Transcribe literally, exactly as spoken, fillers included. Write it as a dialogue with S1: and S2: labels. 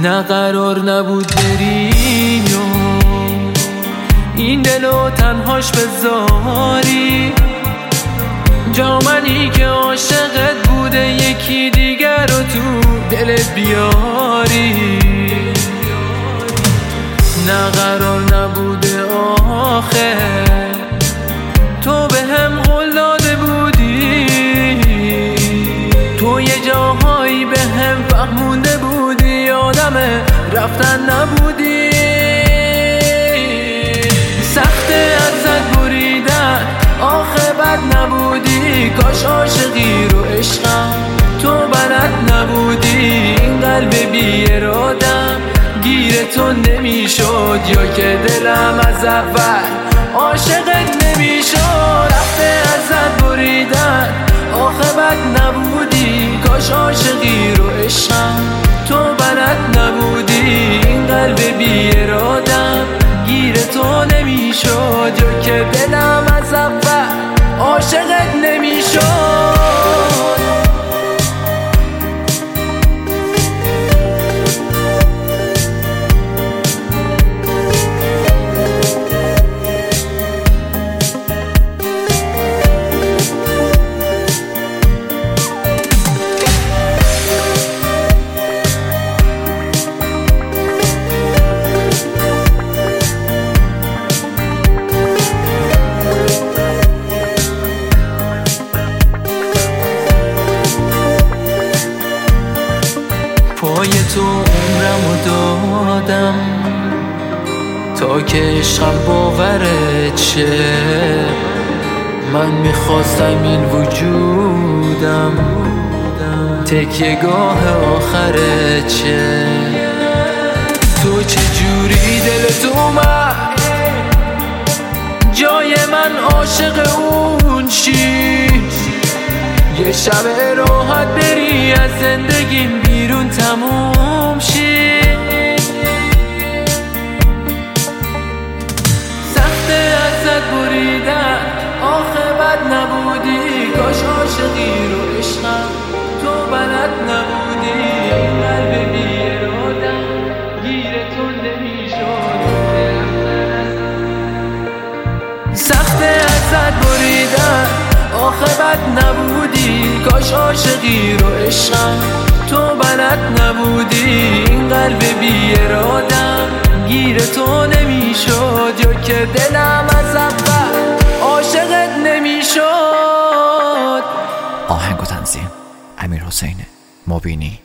S1: نه قرار نبود بری و این دلو تنهاش بذاری، جا منی که عاشقت بوده یکی دیگر رو تو دلت بیاری. نه قرار نبوده آخه تو به هم قول داده بودی، تو یه جاهایی به هم فهمونده بودی آدم رفتن نبودی. سخته ازت بریدن آخه بد نبودی، کاش عاشقی رو عشقم تو بلد نبودی. این قلب بی ارادم گیر تو نمیشد، یا که دلم از اول عاشقت نمیشد. رفته ازت بریدن آخه بد نبودی، کاش عاشقی رو عشقم تو بلد نبودی. این قلب بی ارادم گیر تو نمیشد، یا که دلم از اول عاشقت نمیشد. پای تو عمرمو دادم تا که عشقم باورت شه. من میخواستم این وجودم تکیه گاه آخرت شه. تو چجوری دلت اومد جای من عاشق اون شی، یه شب راحت بری از زندگیم بیرون تموم شی. سخته ازت بریدن آخه بد نبودی، کاش عاشقی رو عشقم تو بلد نبودی. قلب بی ارادم گیر تو نمیشد. سخته ازت بریدن آخه بد نبودی، کاش عاشقی رو عشقم تو بلد نبودی. این قلب بی ارادم گیر تو نمیشد، یا که دلم از اول عاشقت نمیشد.
S2: آهنگ و تنظیم امیرحسین مبینی.